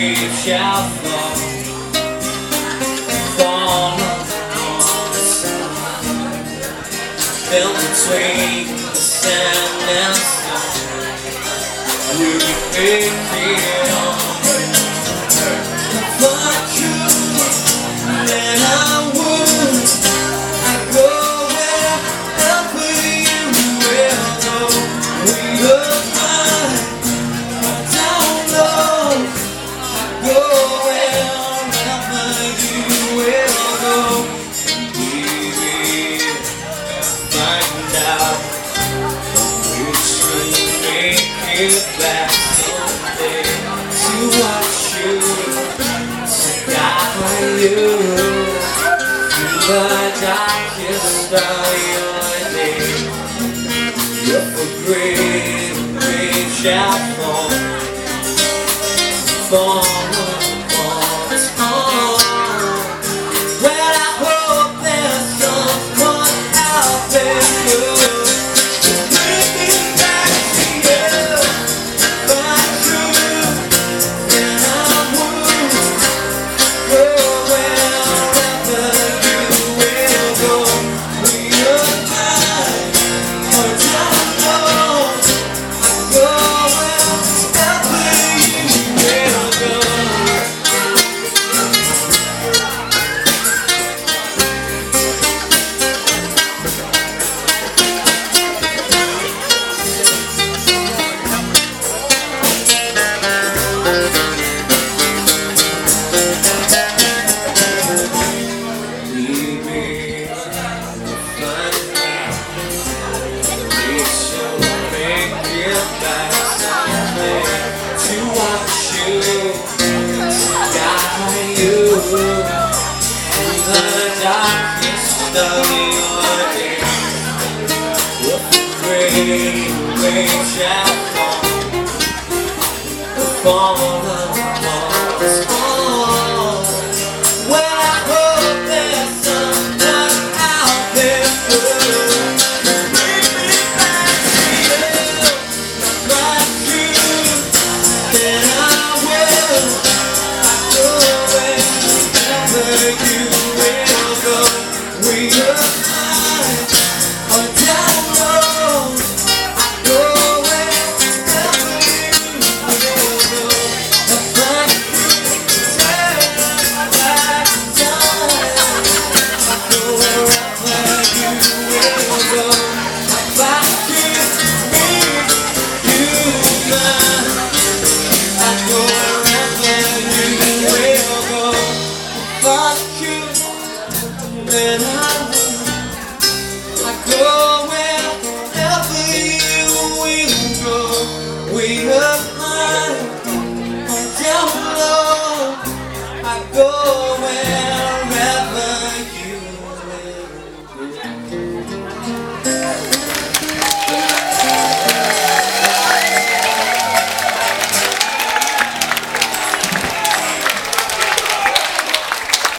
shall fall on the side, built between the sand and stone. You pick it on, fuck you, then I would. I go wherever you will go. We are mine, down low. Go wherever you will go. We will find out which will make it back someday to watch you, to guide you through the darkest of your days. Your great rain shall fall. Well, I hope there's someone out there who bring me back to you, back to you. And I would go wherever you will go. We are mine, or down low. Go wherever you will go. Rain shall fall.